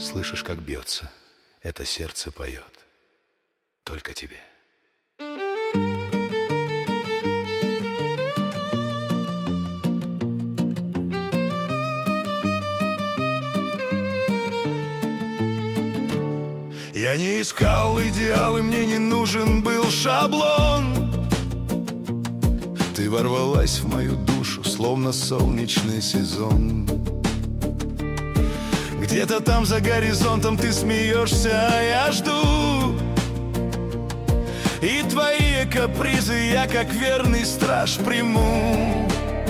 Слышишь, как бьется, это сердце поет только тебе. Я не искал идеал, и мне не нужен был шаблон. Ты ворвалась в мою душу, словно солнечный сезон. Где-то там за горизонтом ты смеешься, а я жду. И твои капризы я, как верный страж, приму.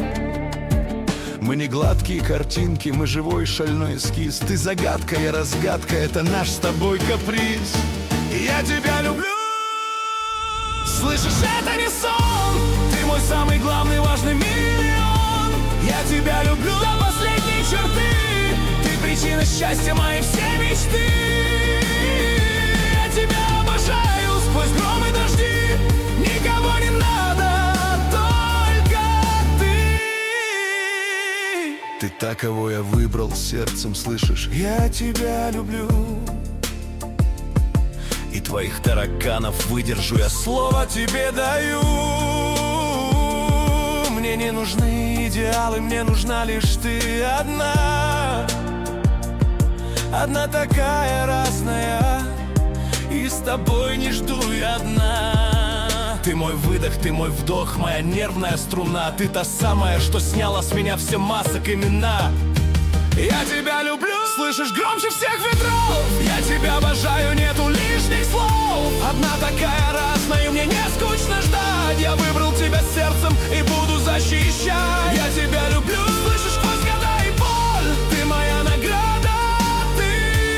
Мы не гладкие картинки, мы живой шальной эскиз. Ты загадка, я разгадка, это наш с тобой каприз. И я тебя люблю. Слышишь, это не сон. Ты мой самый главный, важный миллион. Я тебя люблю до последней черты. Ты причина счастья моей все мечты. Я тебя обожаю сквозь гром и дожди. Никого не надо, только ты. Ты та, кого я выбрал сердцем, слышишь? Я тебя люблю. И твоих тараканов выдержу, я слово тебе даю. Мне не нужны идеалы, мне нужна лишь ты одна. Одна такая разная, и с тобой не жду я дна. Ты мой выдох, ты мой вдох, моя нервная струна. Ты та самая, что сняла с меня все масок имена. Я тебя люблю, слышишь, громче всех ветров. Я тебя обожаю, нету лишних слов. Одна такая разная, мне не скучно ждать. Я выбрал тебя сердцем и буду защищать. Я тебя люблю, слышишь, сквозь года и боль. Ты моя награда, ты.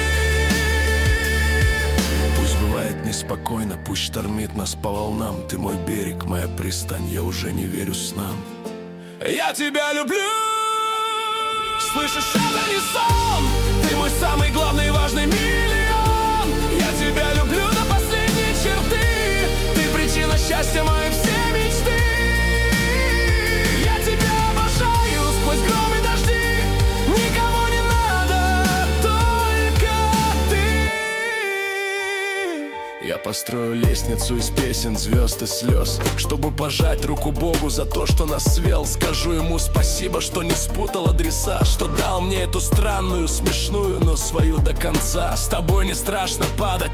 Пусть бывает неспокойно, пусть штормит нас по волнам. Ты мой берег, моя пристань, я уже не верю снам. Я тебя люблю. Слышишь, это не сон. Ты мой самый главный, важный миллион. Я тебя люблю до последней черты. Ты причина счастья моей все мечты. Я тебя обожаю сквозь гром и дожди. Никому не надо, только ты. Я построю лестницу из песен, звезд и слез, чтобы пожать руку Богу за то, что нас свел. Скажу ему спасибо, что не спутал адреса, что дал мне эту странную, смешную, но свою до конца. С тобой не страшно падать.